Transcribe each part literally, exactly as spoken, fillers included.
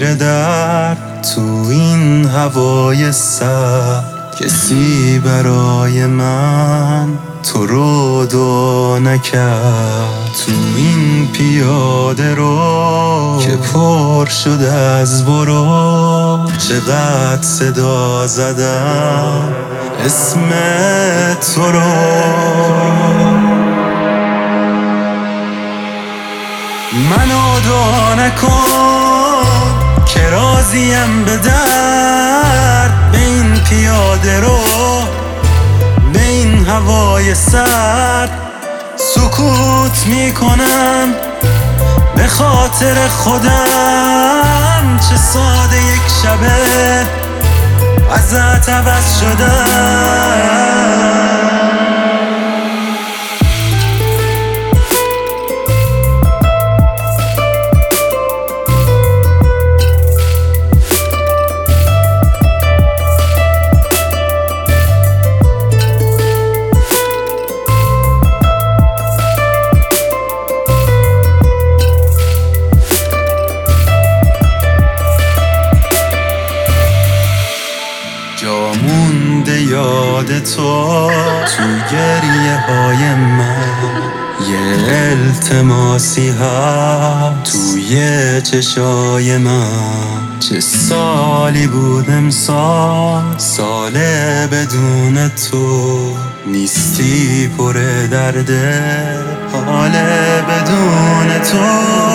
زیر درد تو این هوای سرد. کسی برای من تو رو دعا نکرد تو این پیاده رو که پر شد از برو. چقدر صدا زدم اسم تو رو، منو دعا نکن که راضیم به درد. به این پیاده رو به این هوای سرد سکوت میکنم به خاطر خودم. چه ساده یک شبه ازت عوض شدم. جا مونده یاد تو تو گریه های من. یه التماسی هست توی چشای من. چه سالی بود امسال، سال بدون تو. نیستی پر درده حال بدون تو.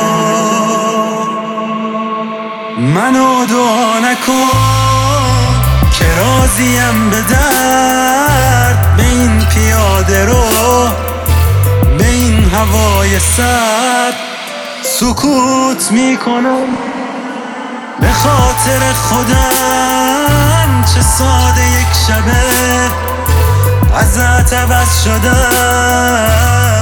منو دعا نکن که راضیم به درد. به این پیاده رو به این هوای سرد سکوت میکنم به خاطر خودم. چه ساده یک شبه ازت عوض شدم.